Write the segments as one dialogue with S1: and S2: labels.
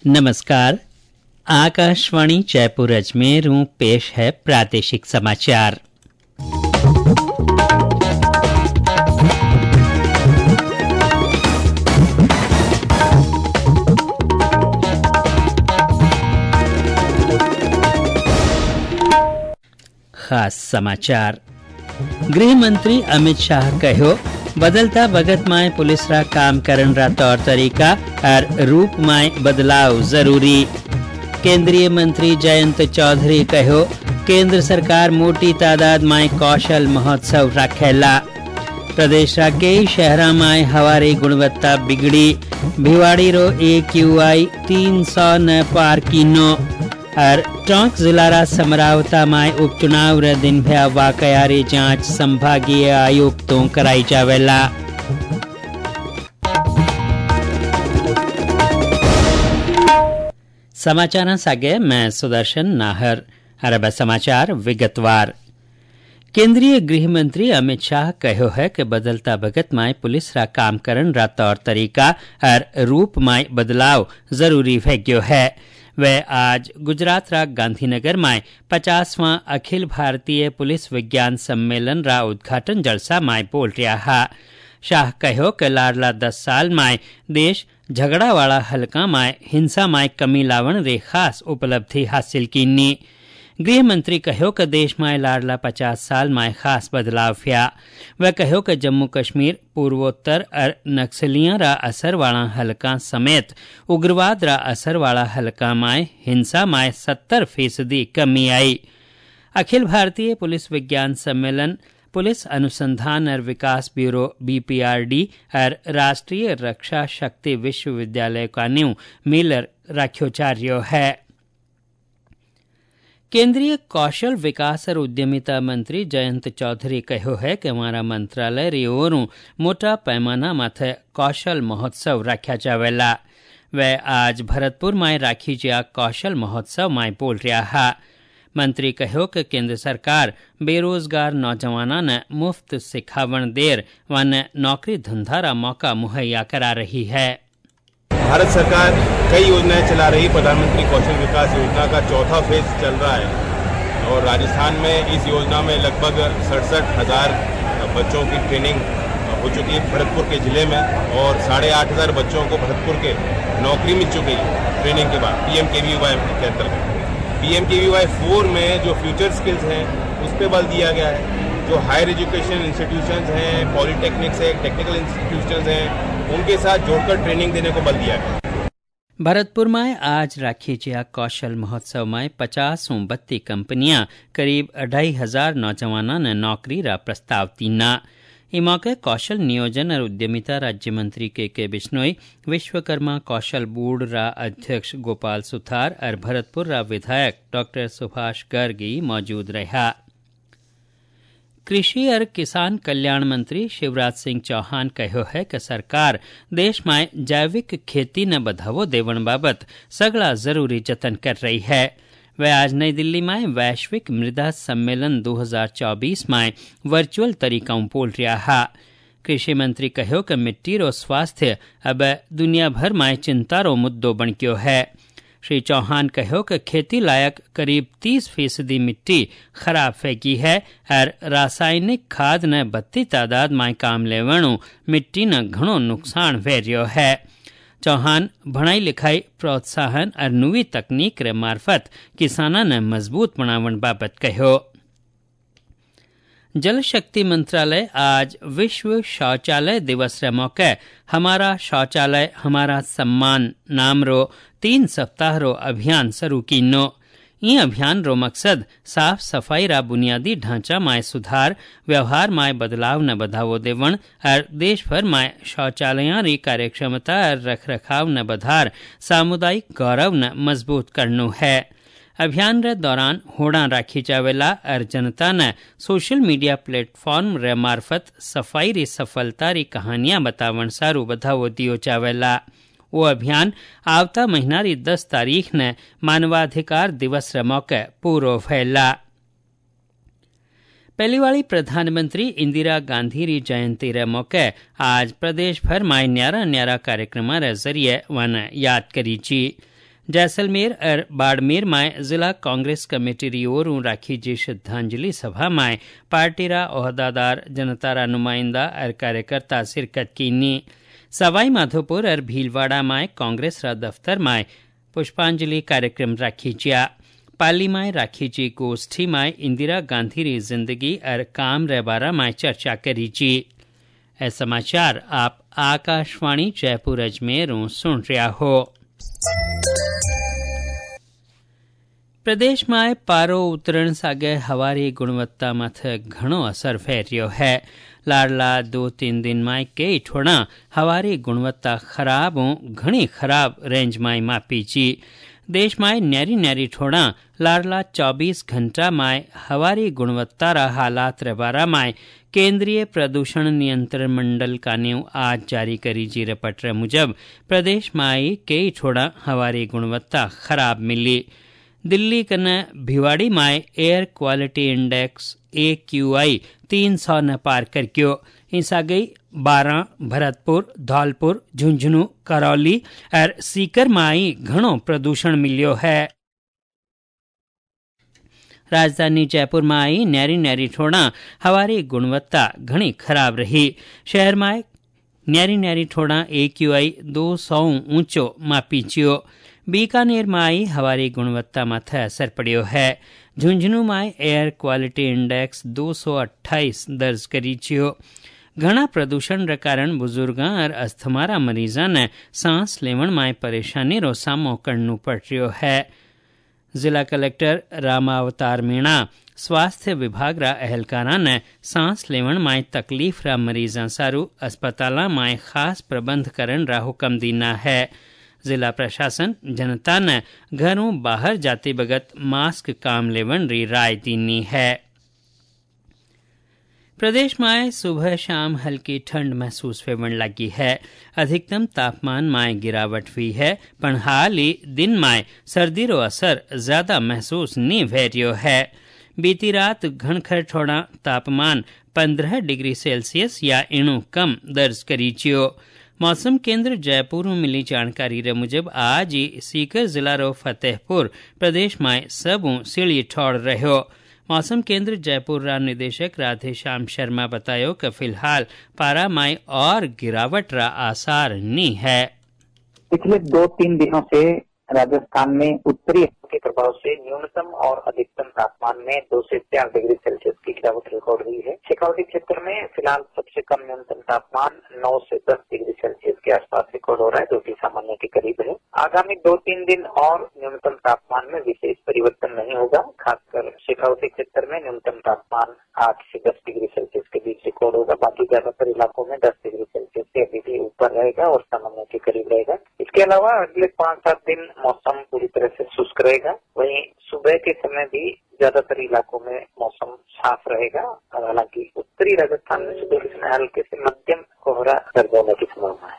S1: नमस्कार। आकाशवाणी जयपुर अजमेर पेश है प्रादेशिक समाचार। खास समाचार। गृह मंत्री अमित शाह कहो बदलता वक्त में पुलिस रा काम करन रा तौर तरीका और रूप में बदलाव जरूरी। केंद्रीय मंत्री जयंत चौधरी कहो केंद्र सरकार मोटी तादाद में कौशल महोत्सव रखेला। प्रदेश रा कई शहरा में हवारी गुणवत्ता बिगड़ी। भिवाड़ी रो AQI 300 न पार कीनो। और टोंक जिला रा समरावता में उपचुनाव रे दिन भया वाकयारी जांच संभागीय आयुक्तों कराई जावेला। समाचार सागे मैं सुदर्शन नाहर। अरब समाचार विगतवार। केंद्रीय गृह मंत्री अमित शाह कहो है कि बदलता वक्त में पुलिस रा काम करन रा तौर तरीका और रूप में बदलाव जरूरी है गयो है। वह आज गुजरात रा गांधीनगर में 50वां अखिल भारतीय पुलिस विज्ञान सम्मेलन रा उद्घाटन जलसा में बोल रहा है। शाह कहो कि लाडला 10 साल में देश झगड़ा वाला हलका में हिंसा में कमी लावण रे खास उपलब्धि हासिल कीनी। गृह मंत्री कहो कि देश में लाडला 50 साल में खास बदलाव हुआ। वह कहो कि जम्मू कश्मीर पूर्वोत्तर और नक्सलियां रा असर वाला हलका समेत उग्रवाद रा असर वाला हलका में हिंसा में 70% कमी आई। अखिल भारतीय पुलिस विज्ञान सम्मेलन पुलिस अनुसंधान और विकास ब्यूरो BPRD और राष्ट्रीय रक्षा शक्ति विश्वविद्यालय का नींव मिलर राख्यो जा रह्यो है। केंद्रीय कौशल विकास और उद्यमिता मंत्री जयंत चौधरी कहो है कि हमारा मंत्रालय रिओरू मोटा पैमाना माथे कौशल महोत्सव रखा जावेला। वह आज भरतपुर में राखी जिया कौशल महोत्सव में बोल रहा है। मंत्री कहो कि केंद्र सरकार बेरोजगार नौजवाना ने मुफ्त सिखावन देर वन नौकरी धंधा रा मौका मुहैया करा रही है।
S2: भारत सरकार कई योजनाएं चला रही। प्रधानमंत्री कौशल विकास योजना का 4था फेज चल रहा है और राजस्थान में इस योजना में लगभग 67,000 बच्चों की ट्रेनिंग हो चुकी है भरतपुर के जिले में और 8,500 बच्चों को भरतपुर के नौकरी मिल चुकी है ट्रेनिंग के बाद PMKVY के अंतर्गत। PMKVY 4 में जो फ्यूचर स्किल्स हैं उस पर बल दिया गया है। जो हायर एजुकेशन इंस्टीट्यूशंस हैं, पॉलिटेक्निक्स है, टेक्निकल इंस्टीट्यूशंस हैं, उनके साथ जोड़कर ट्रेनिंग देने को बल दिया गया।
S1: भरतपुर में आज राखी जिया कौशल महोत्सव में 50 बत्ती कंपनियां करीब 2,500 नौजवानों ने नौकरी रा प्रस्ताव तीना। इस मौके कौशल नियोजन और उद्यमिता राज्य मंत्री के बिश्नोई, विश्वकर्मा कौशल बोर्ड रा अध्यक्ष गोपाल सुथार और भरतपुर रा विधायक डॉ सुभाष गर्ग मौजूद रहा। कृषि और किसान कल्याण मंत्री शिवराज सिंह चौहान कहो है कि सरकार देश में जैविक खेती न बढ़ावो देवन बाबत सगला जरूरी जतन कर रही है। वह आज नई दिल्ली में वैश्विक मृदा सम्मेलन 2024 में वर्चुअल तरीका बोल रहा है। कृषि मंत्री कहो कि मिट्टी रो स्वास्थ्य अब दुनिया भर में चिंता रो मुद्दो बन गयो है। श्री चौहान कहो कि खेती लायक करीब 30% मिट्टी खराब फेंकी है और रासायनिक खाद ने बत्ती तादाद में काम लेवणु मिट्टी न घणो नुकसान वेरियो है। चौहान भणाई लिखाई प्रोत्साहन और नवी तकनीक रे मार्फत किसाना ने मजबूत बनावन बाबत कहो। जल शक्ति मंत्रालय आज विश्व शौचालय दिवस रे मौके हमारा शौचालय हमारा सम्मान नाम रो 3 सप्ताह रो अभियान शुरू कीनो। ये अभियान रो मकसद साफ सफाई रा बुनियादी ढांचा में सुधार, व्यवहार में बदलाव न बढ़ावो देवण और देश भर में शौचालयां री कार्यक्षमता और रखरखाव न बढ़ार सामुदायिक गौरव न मजबूत करनो है। अभियान रे दौरान होड़ा राखी जावेला और जनता ने सोशल मीडिया प्लेटफॉर्म रे मार्फत सफाई री सफलता री कहानियां बतावन सारू बढ़ावो दियो जावेला। वो अभियान आवता महीना री 10 तारीख ने मानवाधिकार दिवस रे मौके पूरो भयला। पहली वाली प्रधानमंत्री इंदिरा गांधी री जयंती रे मौके आज प्रदेश भर में न्यारा न्यारा कार्यक्रम रे जरिए वन याद करी जी। जैसलमेर और बाड़मेर में जिला कांग्रेस कमेटी री ओर राखी जी श्रद्धांजलि सभा में पार्टी रा ओहदादार, जनता रा नुमाइंदा और कार्यकर्ता शिरकत कीनी। सवाई माधोपुर और भीलवाड़ा में कांग्रेस रा दफ्तर में पुष्पांजलि कार्यक्रम राखी जिया। पाली में राखी जी गोष्ठी में इंदिरा गांधी री जिंदगी और काम रे बारा में चर्चा करी जी। ए समाचार आप आकाशवाणी जयपुर अजमेर सुन रहा हो। प्रदेश में पारो उतरण सागे हवारी गुणवत्ता माथे घणो असर फेर्यो है। लाडला 2-3 दिन में कई ठोड़ा हवारी गुणवत्ता खराब घणी खराब रेंज में मापी जी। देश में न्यारी न्यारी ठोड़ा लाडला 24 घंटा में हवारी गुणवत्ता रा हालात रे बारा में केंद्रीय प्रदूषण नियंत्रण मंडल का न्यू आज जारी करी जी रिपोर्ट मुजब प्रदेश में कई ठोड़ा हवारी गुणवत्ता खराब मिली। दिल्ली कने भिवाड़ी में एयर क्वालिटी इंडेक्स AQI 300 न पार करक्यो। इंसा गई 12 भरतपुर, धौलपुर, झुंझुनू, करौली और सीकर में घणो प्रदूषण मिलियो है। राजधानी जयपुर में आई न्यारी न्यारी ठोड़ा हवारी गुणवत्ता घणी खराब रही। शहर में न्यारी न्यारी ठोड़ा AQI 200 ऊंचो मापी चियो। बीकानेर में आई हवारी गुणवत्ता माथे असर पड़ियो है। झुंझुनू में एयर क्वालिटी इंडेक्स 228 दर्ज करी चियो। घना प्रदूषण रे कारण बुजुर्गां और अस्थमा मरीजा ने सांस लेवण में परेशानी रो सामनो करनो पड़ रह्यो है। जिला कलेक्टर रामावतार मीणा स्वास्थ्य विभाग रा अहलकारा ने सांस लेवण में तकलीफ रा मरीजा सारू अस्पताल में खास प्रबंध करन रा हुक्म दीना है। जिला प्रशासन जनता ने घरों बाहर जाते बगत मास्क काम लेवन री राय दीनी है। प्रदेश में सुबह शाम हल्की ठंड महसूस होने लगी है। अधिकतम तापमान में गिरावट हुई है, पर हाल ही दिन में सर्दी रो असर ज्यादा महसूस नहीं हो रह्यो है। बीती रात घनखर ठोड़ा तापमान 15 डिग्री सेल्सियस या इणु कम दर्ज करी चियो। मौसम केंद्र जयपुर में मिली जानकारी रे मुजब आज ही सीकर जिला रो फतेहपुर प्रदेश में सबू सीढ़ी ठोड़ रह्यो। मौसम केंद्र जयपुर रा निदेशक राधेश्याम शर्मा बतायो कि फिलहाल पारा में और गिरावट रा आसार नहीं है।
S3: पिछले 2-3 दिनों से राजस्थान में उत्तरी के प्रभाव से न्यूनतम और अधिकतम तापमान में 2 से 4 डिग्री सेल्सियस की गिरावट रिकॉर्ड हुई है। शेखावाटी क्षेत्र में फिलहाल सबसे कम न्यूनतम तापमान 9 से 10 डिग्री सेल्सियस के आसपास रिकॉर्ड हो रहा है, जो कि सामान्य के करीब है। आगामी 2-3 दिन और न्यूनतम तापमान में विशेष परिवर्तन नहीं होगा। खासकर शेखावाटी क्षेत्र में न्यूनतम तापमान 8 से 10 डिग्री सेल्सियस के बीच रिकॉर्ड होगा। बाकी ज्यादातर इलाकों में 10 डिग्री सेल्सियस से अभी भी ऊपर रहेगा और सामान्य के करीब रहेगा। इसके अलावा अगले 5-7 दिन मौसम पूरी तरह से शुष्क रहेगा। वहीं सुबह के समय भी ज्यादातर इलाकों में मौसम साफ रहेगा। हालांकि उत्तरी राजस्थान में सुबह के समय हल्के से मध्यम कोहरा दर्ज होने की संभावना है।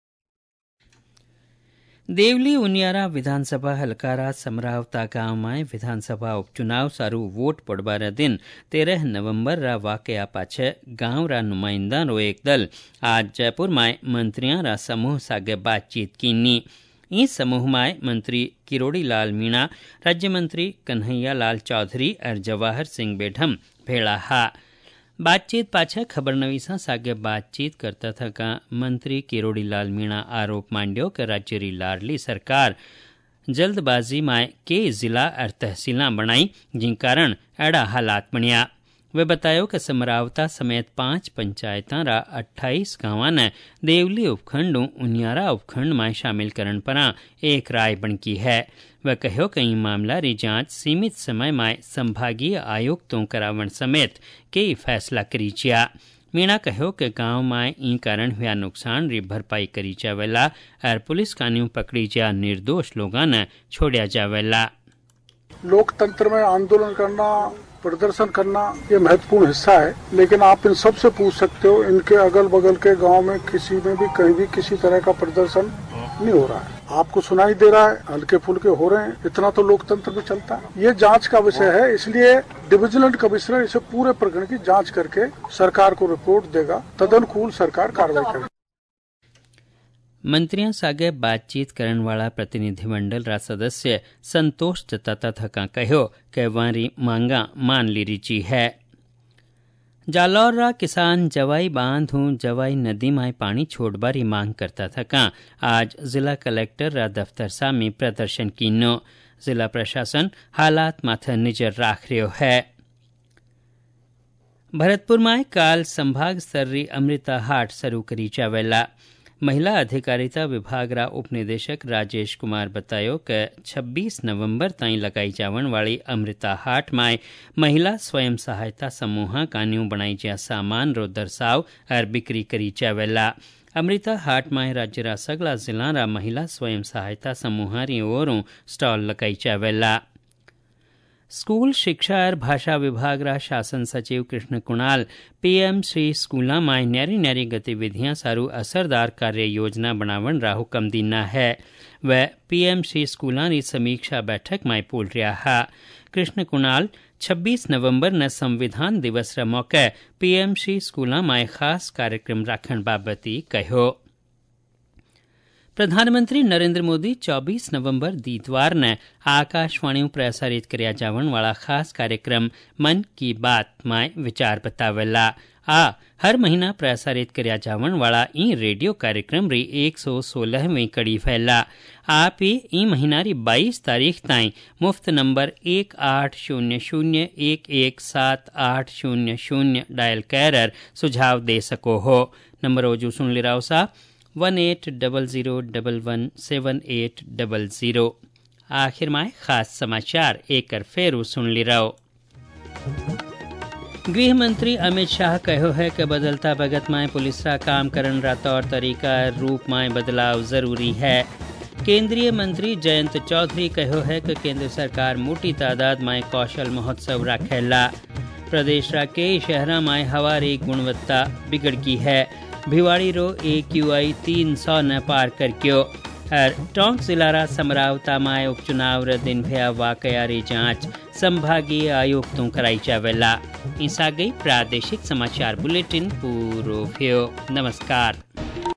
S1: देवली उनियारा विधानसभा हलकारा समरावता गांव में विधानसभा उपचुनाव सारू वोट पड़वार दिन 13 नवंबर रा वाकया पाछे गांव रा नुमाइंदा रो एक दल आज जयपुर में मंत्रियां रा समूह सागे बातचीत कीनी। इस समूह में मंत्री किरोड़ी लाल मीणा, राज्य मंत्री कन्हैया लाल चौधरी और जवाहर सिंह बेढम भेड़ा हा। बातचीत पाछे खबरनवीसा सागे बातचीत करता था का मंत्री किरोड़ी लाल मीणा आरोप मांड्यो कि राज्य री लाडली सरकार जल्दबाजी में कई जिला और तहसीलां बनाई, जिन कारण एड़ा हालात बनिया। वे बतायो कि समरावता समेत 5 पंचायतां रा 28 गांवां ने देवली उपखंड उनियारा उपखंड में शामिल करन परा एक राय बनकी है। वह कहो कि मामला री जांच सीमित समय में संभागीय आयुक्तों करावन समेत कई फैसला करी चिया। मीणा कहो कि गांव में ई कारण हुआ नुकसान री भरपाई करी जावेला और पुलिस कानून पकड़ी जा निर्दोष लोगों ने छोड़ा जावेला।
S4: लोकतंत्र में आंदोलन करना, प्रदर्शन करना ये महत्वपूर्ण हिस्सा है, लेकिन आप इन सबसे पूछ सकते हो इनके अगल बगल के गांव में किसी में भी कहीं भी किसी तरह का प्रदर्शन नहीं हो रहा है। आपको सुनाई दे रहा है हल्के फुल्के हो रहे हैं, इतना तो लोकतंत्र में चलता है। ये जांच का विषय है, इसलिए डिविजिलेंट कमिश्नर इसे पूरे प्रकरण की जांच करके सरकार को रिपोर्ट देगा, तदनुकूल सरकार कार्रवाई करेगी।
S1: मंत्रियों सागे बातचीत करण वाला प्रतिनिधिमंडल रा सदस्य संतोष जताता थका कहो कि वारी मांगा मान ली रीची है। जालौर रा किसान जवाई बांध हूँ जवाई नदी में पानी छोड़बारी मांग करता थका आज जिला कलेक्टर रा दफ्तर सामी प्रदर्शन कीनो। जिला प्रशासन हालात माथे नजर राख रह्यो है। भरतपुर में काल संभाग स्तरीय अमृता हाट शुरू करी जावेला। महिला अधिकारिता विभाग रा उपनिदेशक राजेश कुमार बतायो कि 26 नवंबर ताईं लगाई जावन वाली अमृता हाट में महिला स्वयं सहायता समूह कान्यू बनाई जा सामान रो दर्शाव और बिक्री करी जावेला। अमृता हाट में राज्य रा सगला जिला रा महिला स्वयं सहायता समूह री ओरों स्टॉल लगाई जावेला। स्कूल शिक्षा और भाषा विभाग रा शासन सचिव कृष्ण कुणाल पीएम श्री स्कूला में न्यारी न्यारी गतिविधियां सारू असरदार कार्य योजना बनावन रा हुक्म दीना है। वह पीएम श्री स्कूला री समीक्षा बैठक में बोल रहा है। कृष्ण कुणाल 26 नवंबर न संविधान दिवस रा मौके पीएम श्री स्कूला में खास कार्यक्रम राखण बाबती कहो। प्रधानमंत्री नरेंद्र मोदी 24 नवंबर दीतवार ने आकाशवाणी प्रसारित करया जावन वाला खास कार्यक्रम मन की बात में विचार बतावेला। हर महीना प्रसारित करया जावन वाला ई रेडियो कार्यक्रम री 116वीं कड़ी फैला। आप ई महीना री 22 तारीख ताईं मुफ्त नंबर 1800117800 डायल कर सुझाव दे सको हो। नंबर ओजू सुन लिराओ सा 1800117800। आखिर में खास समाचार एक फेरू सुन ली रहो। गृह मंत्री अमित शाह कहो है कि बदलता भगत में पुलिस रा काम करन रा तौर तरीका रूप में बदलाव जरूरी है। केंद्रीय मंत्री जयंत चौधरी कहो है कि केंद्र सरकार मोटी तादाद में कौशल महोत्सव रखेला। प्रदेश रा कई शहरा में हवा री गुणवत्ता बिगड़ की है। भिवाड़ी रो AQI 300 न पार कर क्यों। और टोंक जिला रा समरावता में उपचुनाव रे दिन भया वाकयारी जांच संभागीय आयुक्तों कराई जावेला। इसा गई प्रादेशिक समाचार बुलेटिन पूरो भयो। नमस्कार।